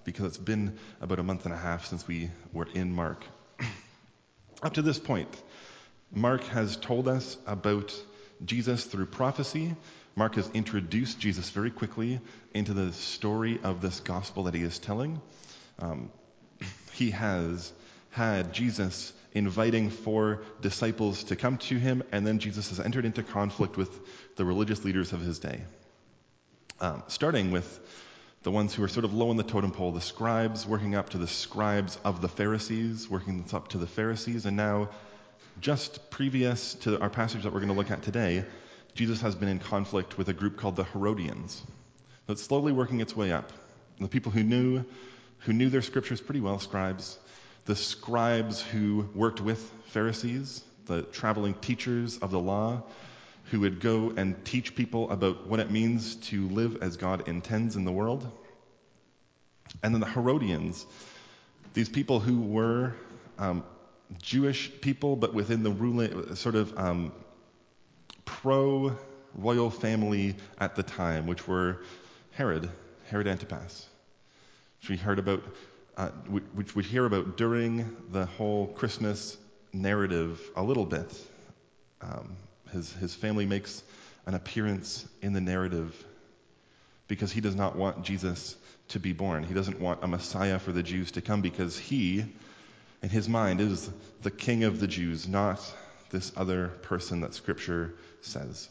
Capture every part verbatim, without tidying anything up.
because it's been about a month and a half since we were in Mark. Up to this point, Mark has told us about Jesus through prophecy. Mark has introduced Jesus very quickly into the story of this gospel that he is telling. Um, he has had Jesus inviting four disciples to come to him, and then Jesus has entered into conflict with the religious leaders of his day. Um, starting with the ones who are sort of low on the totem pole, the scribes, working up to the scribes of the Pharisees, working up to the Pharisees, and now, just previous to our passage that we're going to look at today, Jesus has been in conflict with a group called the Herodians. So it's slowly working its way up. The people who knew, who knew their scriptures pretty well, scribes, the scribes who worked with Pharisees, the traveling teachers of the law, who would go and teach people about what it means to live as God intends in the world. And then the Herodians, these people who were um, Jewish people, but within the ruling, sort of um, pro-royal family at the time, which were Herod, Herod Antipas, which we heard about, uh, which we hear about during the whole Christmas narrative a little bit. Um, his his family makes an appearance in the narrative because he does not want Jesus to be born. He doesn't want a Messiah for the Jews to come because he, in his mind, is the king of the Jews, not this other person that Scripture says.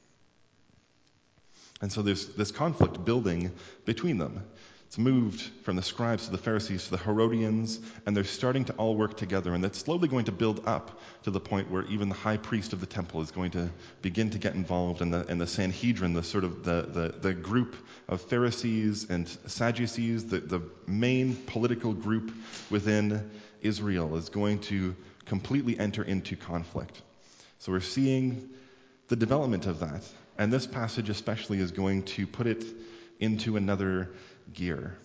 And so there's this conflict building between them. It's moved from the scribes to the Pharisees to the Herodians, and they're starting to all work together, and that's slowly going to build up to the point where even the high priest of the temple is going to begin to get involved, and the, and the Sanhedrin, the sort of the, the, the group of Pharisees and Sadducees, the, the main political group within Israel, is going to completely enter into conflict. So we're seeing the development of that, and this passage especially is going to put it into another gear.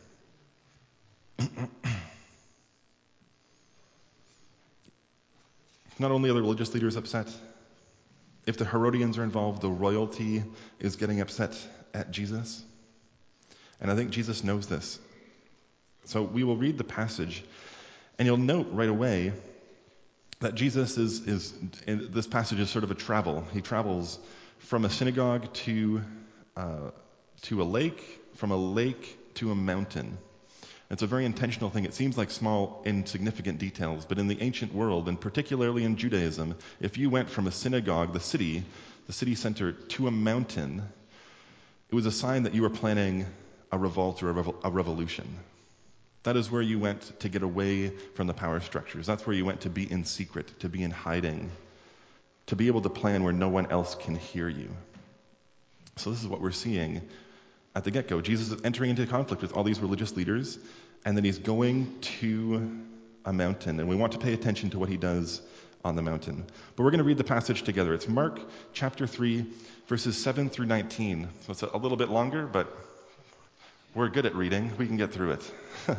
Not only are the religious leaders upset, if the Herodians are involved, the royalty is getting upset at Jesus. And I think Jesus knows this. So we will read the passage, and you'll note right away that Jesus is, is in this passage is sort of a travel. He travels from a synagogue to, uh, to a lake, from a lake to a mountain. It's a very intentional thing. It seems like small, insignificant details, but in the ancient world, and particularly in Judaism, if you went from a synagogue, the city, the city center, to a mountain, it was a sign that you were planning a revolt or a, revo- a revolution. That is where you went to get away from the power structures. That's where you went to be in secret, to be in hiding, to be able to plan where no one else can hear you. So this is what we're seeing at the get-go. Jesus is entering into conflict with all these religious leaders, and then he's going to a mountain, and we want to pay attention to what he does on the mountain. But we're going to read the passage together. It's Mark chapter three, verses seven through nineteen. So it's a little bit longer, but we're good at reading. We can get through it.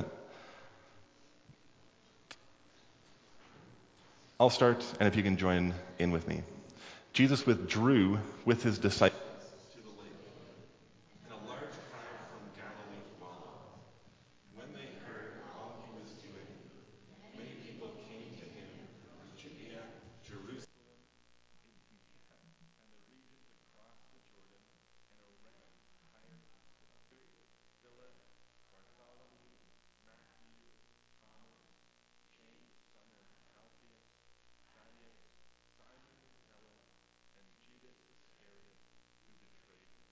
I'll start, and if you can join in with me. Jesus withdrew with his disciples to the lake, and a large crowd from Galilee followed. When they heard all he was doing, many people came to him from Judea, Jerusalem, Idumea, and the regions across the Jordan, and around Tyre and Sidon. Philip, Bartholomew, Matthew, Thomas, James, son of Alphaeus, Thaddeus, Simon Zealot, and Judas Iscariot, who betrayed him.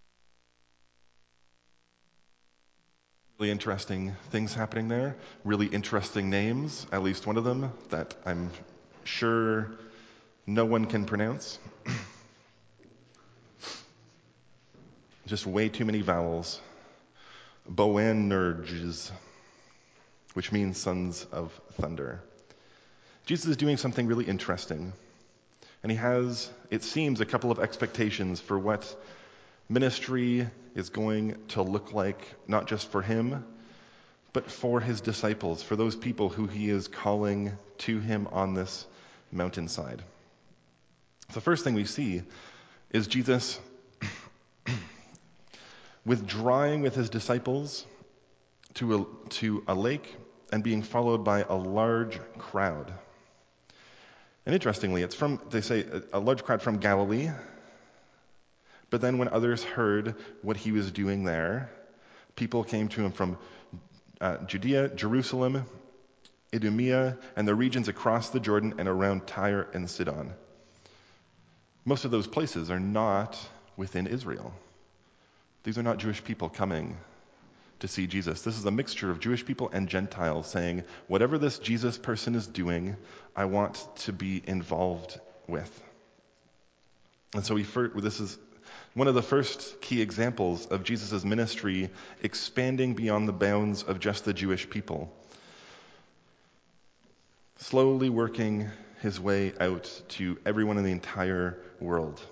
Really interesting things happening there. Really interesting names, at least one of them, that I'm sure no one can pronounce. Just way too many vowels. Boanerges, which means sons of thunder. Jesus is doing something really interesting. And he has, it seems, a couple of expectations for what ministry is going to look like, not just for him, but for his disciples, for those people who he is calling to him on this mountainside. The first thing we see is Jesus withdrawing with his disciples to a, to a lake and being followed by a large crowd. And interestingly, it's from, they say, a, a large crowd from Galilee. But then when others heard what he was doing there, people came to him from uh, Judea, Jerusalem, Idumea, and the regions across the Jordan and around Tyre and Sidon. Most of those places are not within Israel. These are not Jewish people coming to see Jesus. This is a mixture of Jewish people and Gentiles saying, whatever this Jesus person is doing, I want to be involved with. And so we first, this is one of the first key examples of Jesus' ministry expanding beyond the bounds of just the Jewish people. Slowly working his way out to everyone in the entire world.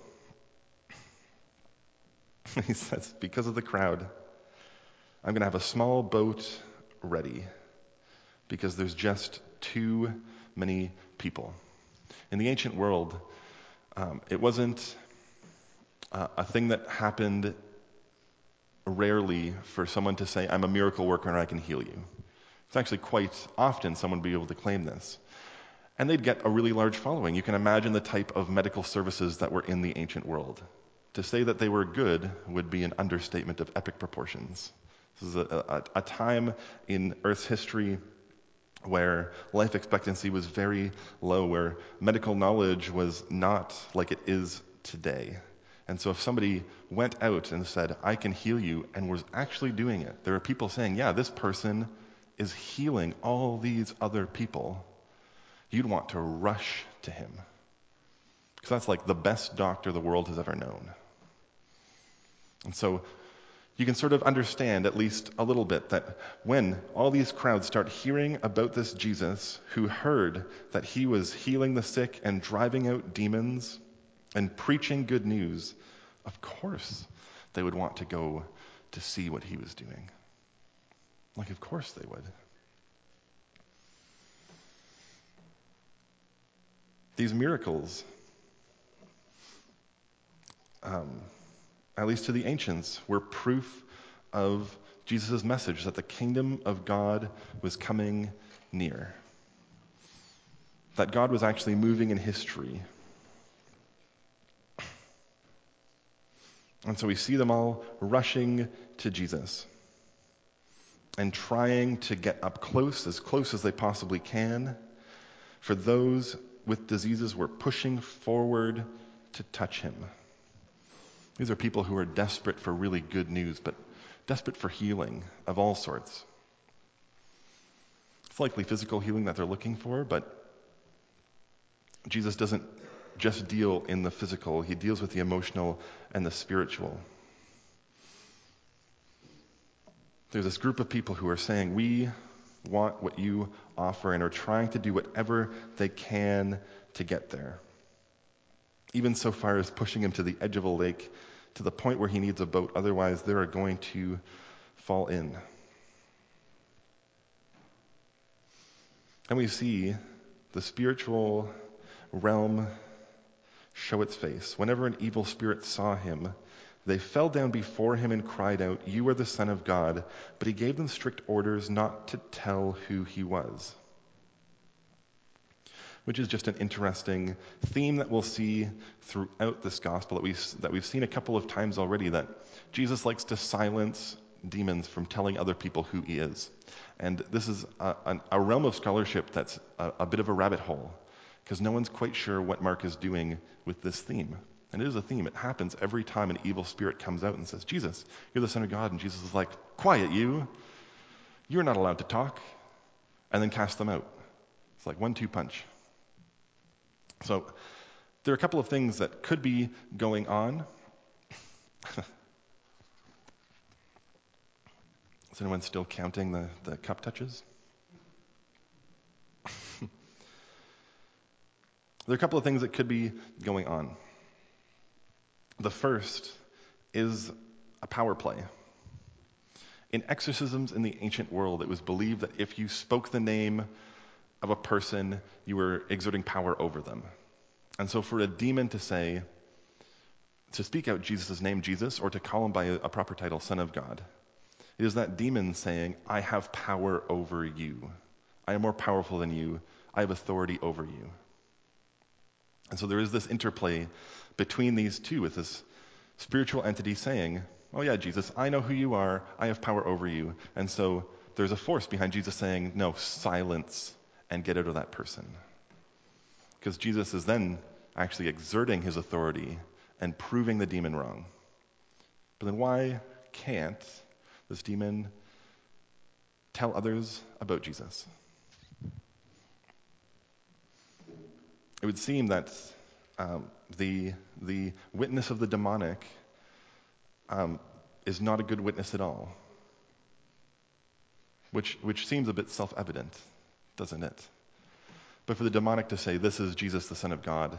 He says, because of the crowd, I'm going to have a small boat ready because there's just too many people. In the ancient world, um, it wasn't uh, a thing that happened rarely for someone to say, I'm a miracle worker and I can heal you. It's actually quite often someone would be able to claim this. And they'd get a really large following. You can imagine the type of medical services that were in the ancient world. To say that they were good would be an understatement of epic proportions. This is a, a, a time in Earth's history where life expectancy was very low, where medical knowledge was not like it is today. And so if somebody went out and said, I can heal you, and was actually doing it, there are people saying, yeah, this person is healing all these other people, you'd want to rush to him. Because that's like the best doctor the world has ever known. And so you can sort of understand, at least a little bit, that when all these crowds start hearing about this Jesus who heard that he was healing the sick and driving out demons and preaching good news, of course they would want to go to see what he was doing. Like, of course they would. These miracles, um, at least to the ancients, were proof of Jesus' message that the kingdom of God was coming near. That God was actually moving in history. And so we see them all rushing to Jesus and trying to get up close, as close as they possibly can. For those with diseases were pushing forward to touch him. These are people who are desperate for really good news, but desperate for healing of all sorts. It's likely physical healing that they're looking for, but Jesus doesn't just deal in the physical. He deals with the emotional and the spiritual. There's this group of people who are saying, we want what you offer, and are trying to do whatever they can to get there. Even so far as pushing him to the edge of a lake, to the point where he needs a boat, otherwise they are going to fall in. And we see the spiritual realm show its face. Whenever an evil spirit saw him, they fell down before him and cried out, you are the Son of God. But he gave them strict orders not to tell who he was. Which is just an interesting theme that we'll see throughout this gospel that we've, that we've seen a couple of times already, that Jesus likes to silence demons from telling other people who he is. And this is a, a, a realm of scholarship that's a, a bit of a rabbit hole, because no one's quite sure what Mark is doing with this theme. And it is a theme. It happens every time an evil spirit comes out and says, Jesus, you're the Son of God. And Jesus is like, quiet you. You're not allowed to talk. And then cast them out. It's like one two punch. So there are a couple of things that could be going on. Is anyone still counting the, the cup touches? There are a couple of things that could be going on. The first is a power play. In exorcisms in the ancient world, it was believed that if you spoke the name of a person, you were exerting power over them. And so for a demon to say, to speak out Jesus' name, Jesus, or to call him by a, a proper title, Son of God, It is that demon saying, I have power over you. I am more powerful than you. I have authority over you. And so there is this interplay between these two with this spiritual entity saying, oh yeah, Jesus, I know who you are. I have power over you. And so there's a force behind Jesus saying, no, silence and get out of that person. Because Jesus is then actually exerting his authority and proving the demon wrong. But then why can't this demon tell others about Jesus? It would seem that um, the, the witness of the demonic um, is not a good witness at all, which, which seems a bit self-evident, doesn't it? But for the demonic to say, this is Jesus, the Son of God,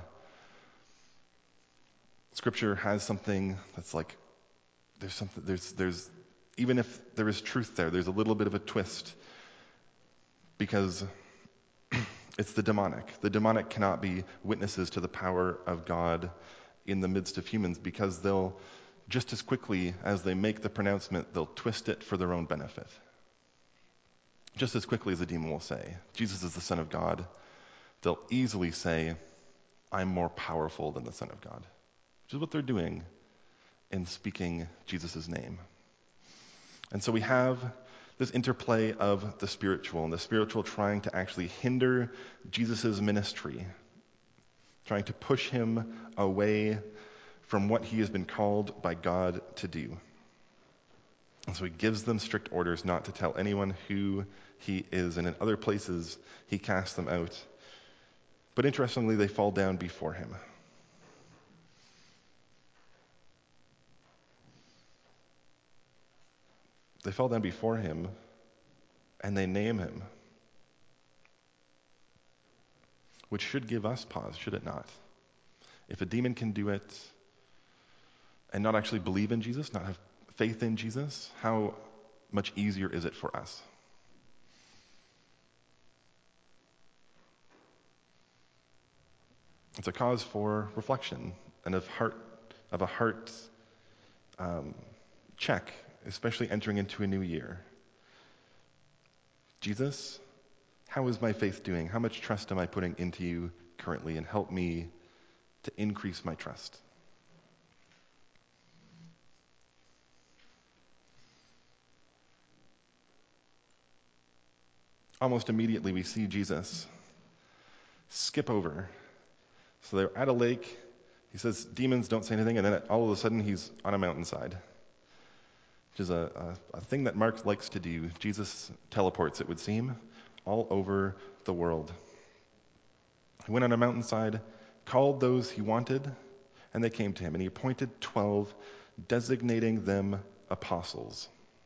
Scripture has something that's like, there's something, there's, there's, even if there is truth there, there's a little bit of a twist, because it's the demonic. The demonic cannot be witnesses to the power of God in the midst of humans, because they'll, just as quickly as they make the pronouncement, they'll twist it for their own benefit. Just as quickly as the demon will say, Jesus is the Son of God, they'll easily say, I'm more powerful than the Son of God, which is what they're doing in speaking Jesus' name. And so we have this interplay of the spiritual, and the spiritual trying to actually hinder Jesus' ministry, trying to push him away from what he has been called by God to do. And so he gives them strict orders not to tell anyone who he is, and in other places he casts them out. But interestingly, they fall down before him. They fall down before him, and they name him, which should give us pause, should it not? If a demon can do it and not actually believe in Jesus, not have faith in Jesus, how much easier is it for us? It's a cause for reflection and of heart, of a heart um, check, especially entering into a new year. Jesus, how is my faith doing? How much trust am I putting into you currently? And help me to increase my trust. Almost immediately we see Jesus skip over. So they're at a lake. He says, demons, don't say anything. And then all of a sudden he's on a mountainside, which is a, a, a thing that Mark likes to do. Jesus teleports, it would seem, all over the world. He went on a mountainside, called those he wanted, and they came to him. And he appointed twelve, designating them apostles,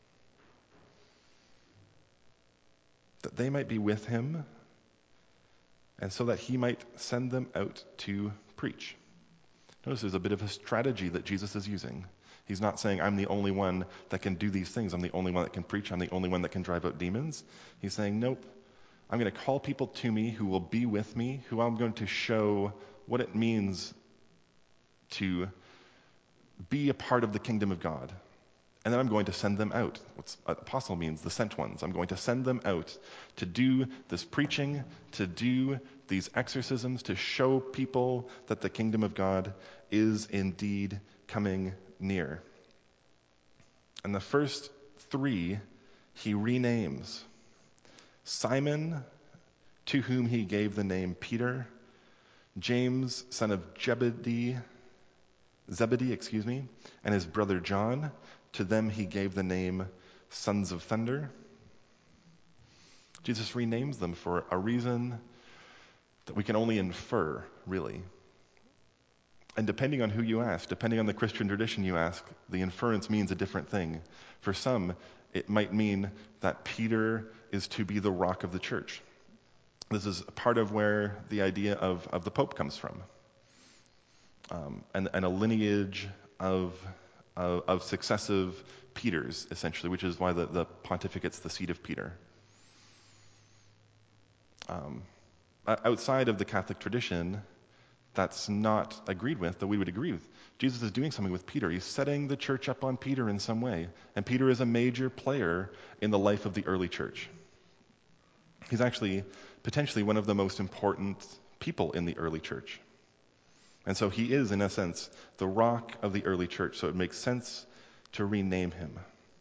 that they might be with him, and so that he might send them out to preach. Notice there's a bit of a strategy that Jesus is using. He's not saying, I'm the only one that can do these things. I'm the only one that can preach. I'm the only one that can drive out demons. He's saying, nope, I'm going to call people to me who will be with me, who I'm going to show what it means to be a part of the kingdom of God. And then I'm going to send them out. What apostle means, the sent ones. I'm going to send them out to do this preaching, to do these exorcisms, to show people that the kingdom of God is indeed coming near. And the first three he renames. Simon, to whom he gave the name Peter. James, son of Zebedee, Zebedee, excuse me, and his brother John. To them he gave the name Sons of Thunder. Jesus renames them for a reason that we can only infer, really. And depending on who you ask, depending on the Christian tradition you ask, the inference means a different thing. For some, it might mean that Peter is to be the rock of the church. This is part of where the idea of, of the Pope comes from. Um, and, and a lineage of Of, of successive Peters, essentially, which is why the, the pontificate's the seat of Peter. Um, outside of the Catholic tradition, that's not agreed with, that we would agree with. Jesus is doing something with Peter. He's setting the church up on Peter in some way. And Peter is a major player in the life of the early church. He's actually potentially one of the most important people in the early church. And so he is, in a sense, the rock of the early church. So it makes sense to rename him.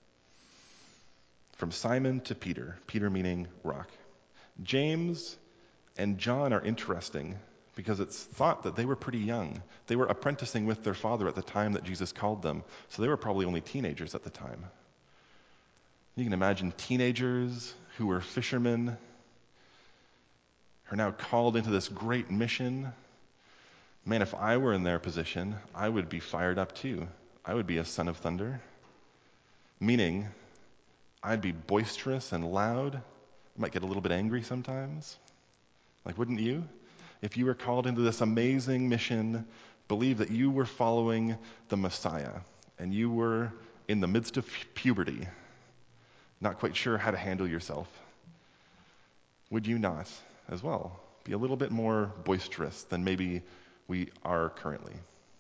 From Simon to Peter, Peter meaning rock. James and John are interesting because it's thought that they were pretty young. They were apprenticing with their father at the time that Jesus called them. So they were probably only teenagers at the time. You can imagine teenagers who were fishermen are now called into this great mission. Man, if I were in their position, I would be fired up too. I would be a son of thunder. Meaning, I'd be boisterous and loud. I might get a little bit angry sometimes. Like, wouldn't you? If you were called into this amazing mission, believe that you were following the Messiah, and you were in the midst of puberty, not quite sure how to handle yourself, would you not, as well, be a little bit more boisterous than maybe we are currently?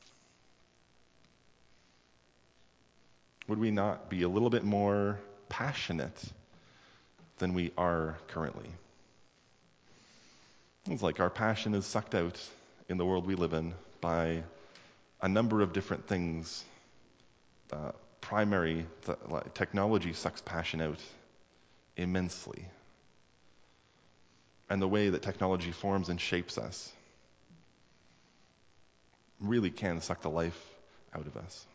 Would we not be a little bit more passionate than we are currently? It's like our passion is sucked out in the world we live in by a number of different things. Uh, primary th- like technology sucks passion out immensely. And the way that technology forms and shapes us really can suck the life out of us.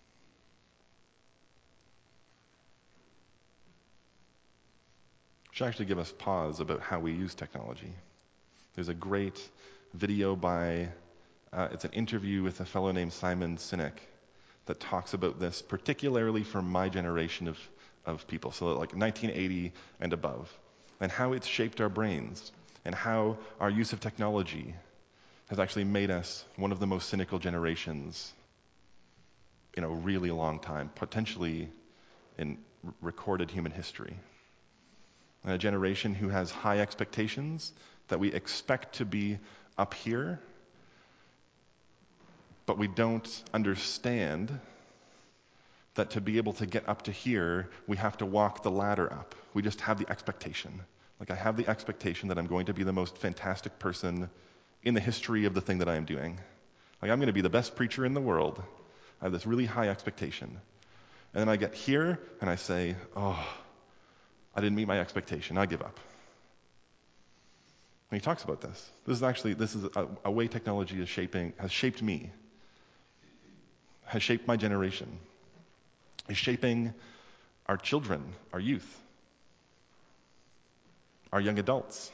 Should actually give us pause about how we use technology. There's a great video by, uh, it's an interview with a fellow named Simon Sinek that talks about this, particularly for my generation of, of people, so like nineteen eighty and above, and how it's shaped our brains, and how our use of technology has actually made us one of the most cynical generations in a really long time, potentially in r- recorded human history. And a generation who has high expectations that we expect to be up here, but we don't understand that to be able to get up to here, we have to walk the ladder up. We just have the expectation. Like, I have the expectation that I'm going to be the most fantastic person in the history of the thing that I am doing. Like, I'm going to be the best preacher in the world. I have this really high expectation. And then I get here and I say, oh, I didn't meet my expectation. I give up. And he talks about this. This is actually, this is a, a way technology is shaping, has shaped me, has shaped my generation, is shaping our children, our youth, our young adults.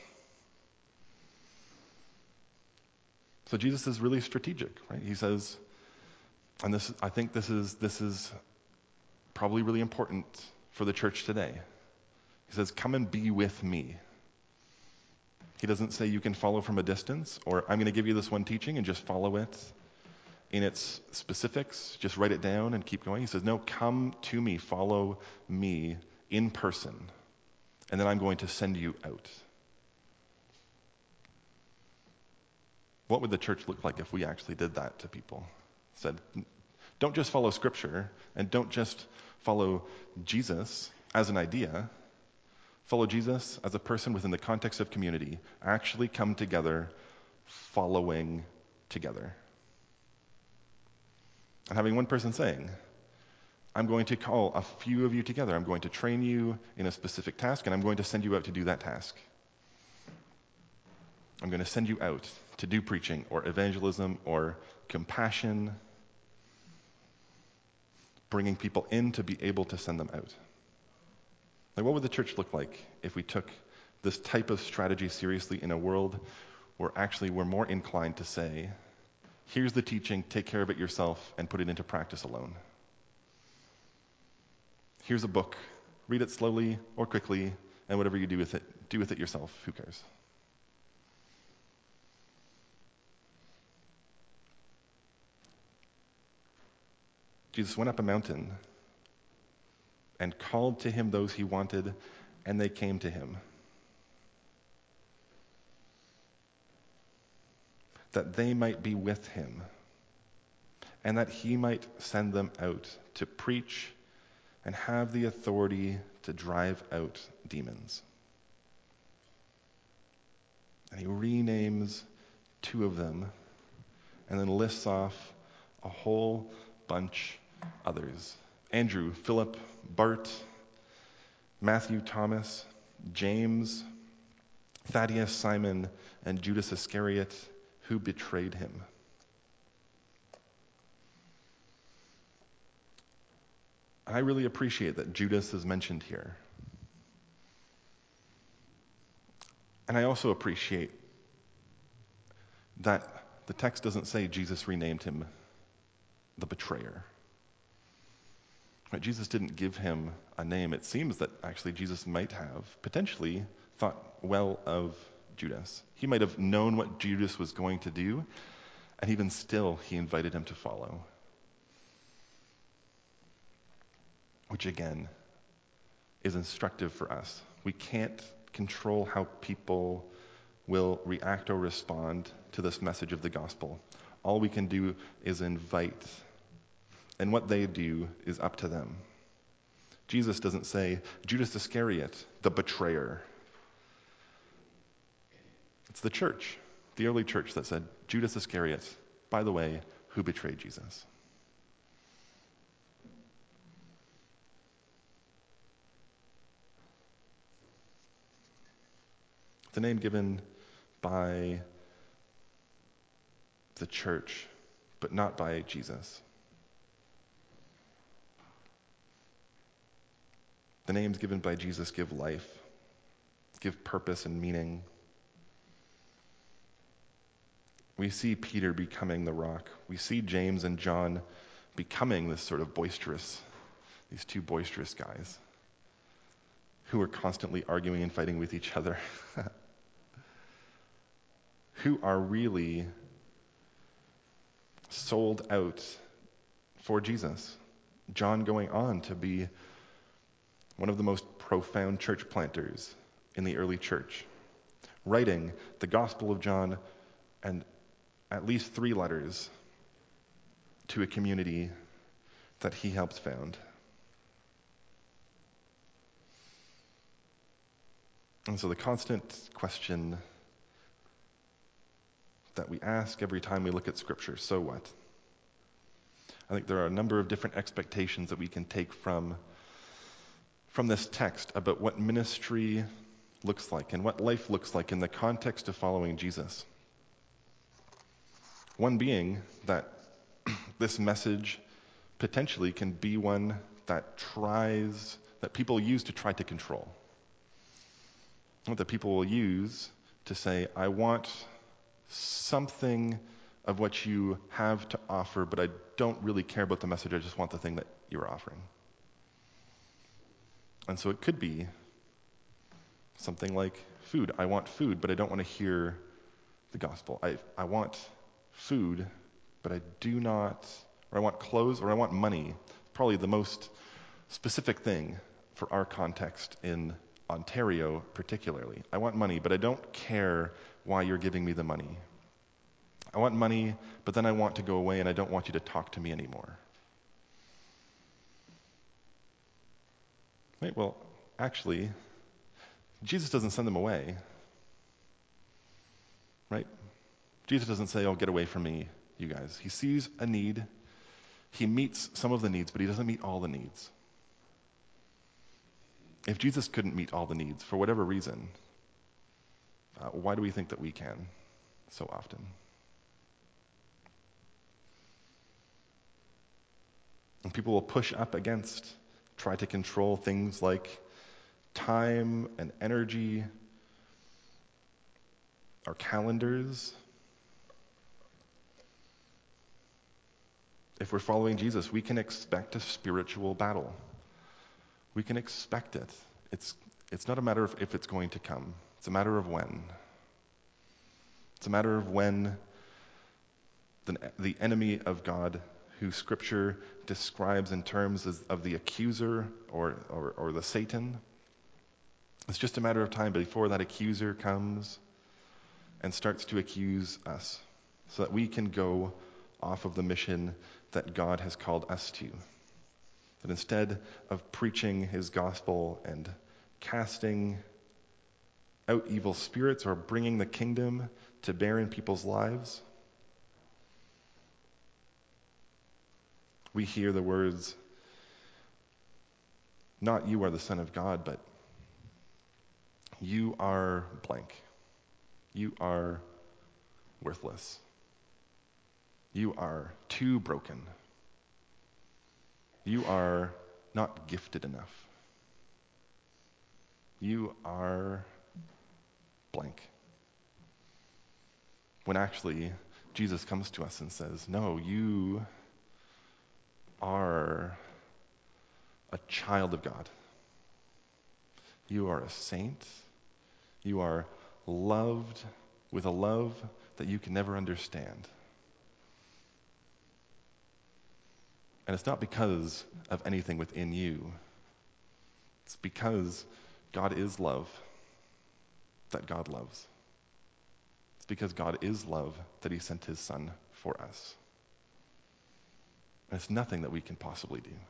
So Jesus is really strategic, right? He says, and this, I think this is this is probably really important for the church today. He says, come and be with me. He doesn't say you can follow from a distance, or I'm going to give you this one teaching and just follow it in its specifics, just write it down and keep going. He says, no, come to me, follow me in person, and then I'm going to send you out. What would the church look like if we actually did that to people? Said, don't just follow Scripture, and don't just follow Jesus as an idea. Follow Jesus as a person within the context of community. Actually come together, following together. And having one person saying, I'm going to call a few of you together. I'm going to train you in a specific task, and I'm going to send you out to do that task. I'm going to send you out to do preaching or evangelism or compassion, bringing people in to be able to send them out. Like, what would the church look like if we took this type of strategy seriously in a world where actually we're more inclined to say, here's the teaching, take care of it yourself, and put it into practice alone. Here's a book, read it slowly or quickly, and whatever you do with it, do with it yourself. Who cares? Jesus went up a mountain and called to him those he wanted, and they came to him. that they might be with him, and that he might send them out to preach and have the authority to drive out demons. And he renames two of them and then lists off a whole bunch others. Andrew, Philip, Bart, Matthew, Thomas, James, Thaddeus, Simon, and Judas Iscariot, who betrayed him. I really appreciate that Judas is mentioned here. And I also appreciate that the text doesn't say Jesus renamed him the betrayer. Right? Jesus didn't give him a name. It seems that actually Jesus might have potentially thought well of Judas. He might have known what Judas was going to do, and even still he invited him to follow. Which again is instructive for us. We can't control how people will react or respond to this message of the gospel. All we can do is invite, and what they do is up to them. Jesus doesn't say, Judas Iscariot, the betrayer. It's the church, the early church, that said, Judas Iscariot, by the way, who betrayed Jesus. The name given by the church, but not by Jesus. The names given by Jesus give life, give purpose and meaning. We see Peter becoming the rock. We see James and John becoming this sort of boisterous, these two boisterous guys who are constantly arguing and fighting with each other. Who are really sold out for Jesus. John going on to be one of the most profound church planters in the early church, writing the Gospel of John and at least three letters to a community that he helped found. And so the constant question that we ask every time we look at Scripture, so what? I think there are a number of different expectations that we can take from, from this text about what ministry looks like and what life looks like in the context of following Jesus. One being that this message potentially can be one that tries, that people use to try to control. That people will use to say, I want something of what you have to offer, but I don't really care about the message, I just want the thing that you're offering. And so it could be something like food. I want food, but I don't want to hear the gospel. I, I want food, but I do not, or I want clothes, or I want money. Probably the most specific thing for our context in Ontario particularly. I want money, but I don't care why you're giving me the money. I want money, but then I want to go away and I don't want you to talk to me anymore. Right? Well, actually, Jesus doesn't send them away. Right? Jesus doesn't say, oh, get away from me, you guys. He sees a need. He meets some of the needs, but he doesn't meet all the needs. If Jesus couldn't meet all the needs for whatever reason, uh, why do we think that we can so often? And people will push up against, try to control things like time and energy, our calendars. If we're following Jesus, we can expect a spiritual battle. We can expect it. It's, it's not a matter of if it's going to come. It's a matter of when. It's a matter of when the, the enemy of God, who Scripture describes in terms of, of the accuser or, or, or the Satan, it's just a matter of time before that accuser comes and starts to accuse us, so that we can go off of the mission that God has called us to. That instead of preaching his gospel and casting out evil spirits or bringing the kingdom to bear in people's lives, we hear the words, not you are the Son of God, but you are blank. You are worthless. You are too broken. You are not gifted enough. You are blank. When actually, Jesus comes to us and says, no, you are a child of God. You are a saint. You are loved with a love that you can never understand. And it's not because of anything within you. It's because God is love that God loves. It's because God is love that he sent his Son for us. And it's nothing that we can possibly do.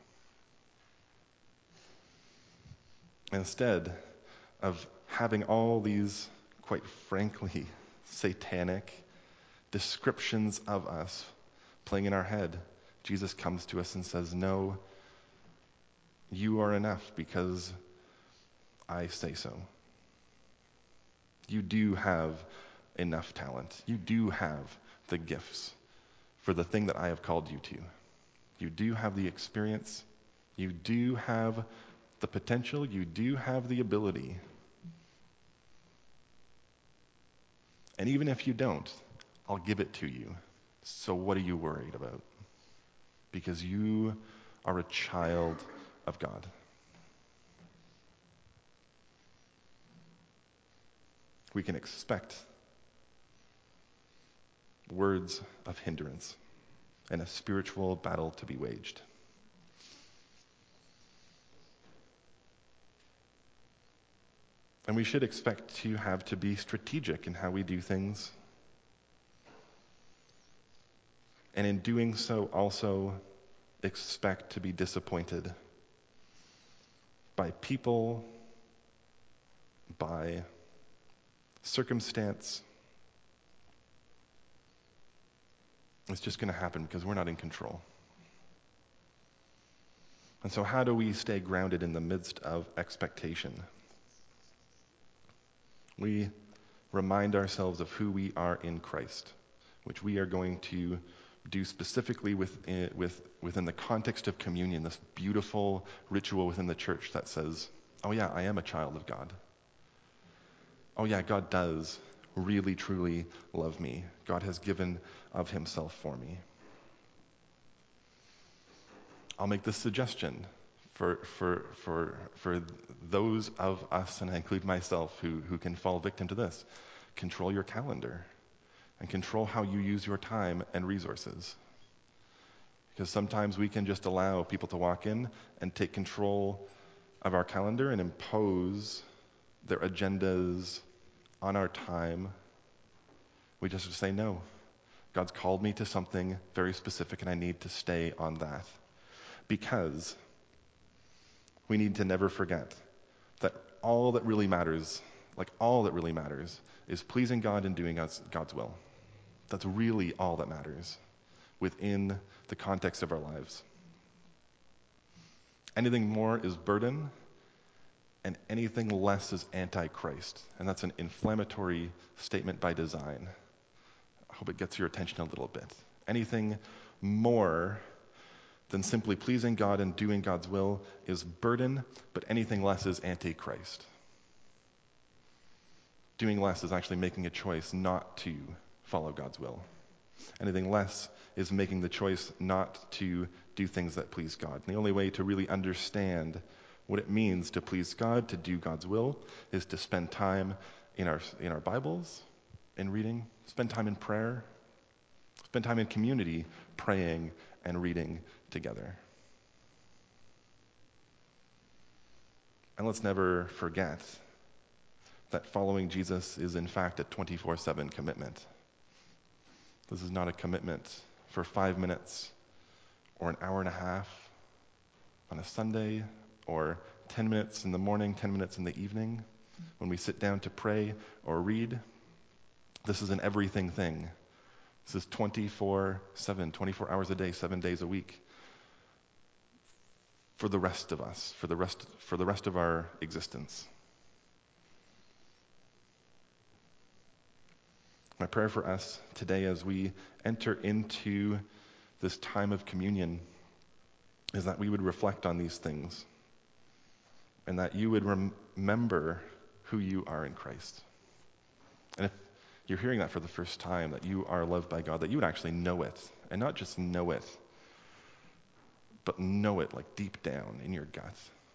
Instead of having all these, quite frankly, satanic descriptions of us playing in our head, Jesus comes to us and says, no, you are enough because I say so. You do have enough talent. You do have the gifts for the thing that I have called you to. You do have the experience. You do have the potential. You do have the ability. And even if you don't, I'll give it to you. So what are you worried about? Because you are a child of God. We can expect words of hindrance and a spiritual battle to be waged. And we should expect to have to be strategic in how we do things. And in doing so, also expect to be disappointed by people, by circumstance. It's just going to happen because we're not in control. And so how do we stay grounded in the midst of expectation? We remind ourselves of who we are in Christ, which we are going to do specifically within, with, within the context of communion, this beautiful ritual within the church that says, oh yeah, I am a child of God. Oh yeah, God does really, truly love me. God has given of himself for me. I'll make this suggestion for for for for those of us, and I include myself, who, who can fall victim to this. Control your calendar and control how you use your time and resources. Because sometimes we can just allow people to walk in and take control of our calendar and impose their agendas on our time. We just say, no, God's called me to something very specific and I need to stay on that. Because we need to never forget that all that really matters, like all that really matters, is pleasing God and doing God's, God's will. That's really all that matters within the context of our lives. Anything more is burden, and anything less is anti-Christ. And that's an inflammatory statement by design. I hope it gets your attention a little bit. Anything more than simply pleasing God and doing God's will is burden, but anything less is anti-Christ. Doing less is actually making a choice not to follow God's will. Anything less is making the choice not to do things that please God. And the only way to really understand what it means to please God, to do God's will, is to spend time in our in our Bibles, in reading, spend time in prayer, spend time in community, praying and reading together. And let's never forget that following Jesus is in fact a twenty-four seven commitment. This is not a commitment for five minutes or an hour and a half on a Sunday, or ten minutes in the morning, ten minutes in the evening when we sit down to pray or read. This is an everything thing. This is twenty-four seven, twenty-four hours a day, seven days a week for the rest of us, for the rest, for the rest of our existence. My prayer for us today as we enter into this time of communion is that we would reflect on these things and that you would rem- remember who you are in Christ. And if you're hearing that for the first time, that you are loved by God, that you would actually know it, and not just know it, but know it like deep down in your gut.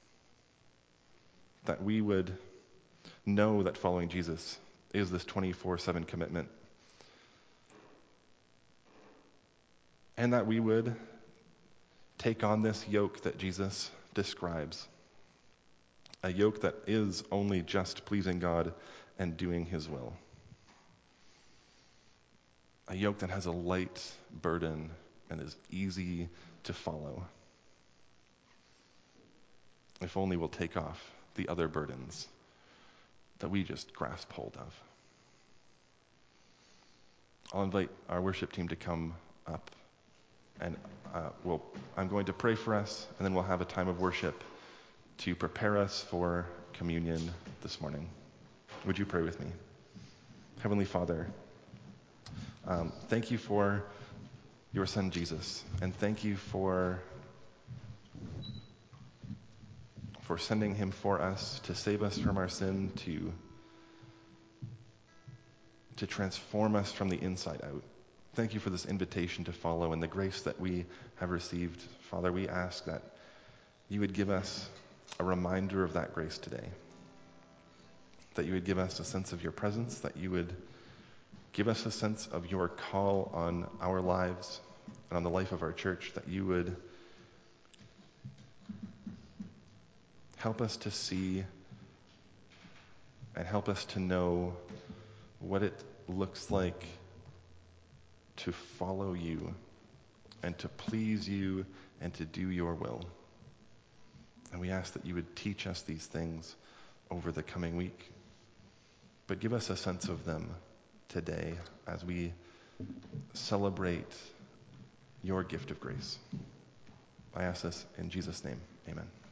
That we would know that following Jesus is this twenty-four seven commitment. And that we would take on this yoke that Jesus describes. A yoke that is only just pleasing God and doing his will. A yoke that has a light burden and is easy to follow. If only we'll take off the other burdens that we just grasp hold of. I'll invite our worship team to come up, and uh, we'll, I'm going to pray for us, and then we'll have a time of worship to prepare us for communion this morning. Would you pray with me? Heavenly Father, um, thank you for your Son Jesus, and thank you for for sending him for us to save us from our sin, to to transform us from the inside out. Thank you for this invitation to follow and the grace that we have received. Father, we ask that you would give us a reminder of that grace today. That you would give us a sense of your presence, that you would give us a sense of your call on our lives and on the life of our church, that you would help us to see and help us to know what it looks like to follow you and to please you and to do your will. And we ask that you would teach us these things over the coming week, but give us a sense of them today as we celebrate your gift of grace. I ask this in Jesus' name. Amen.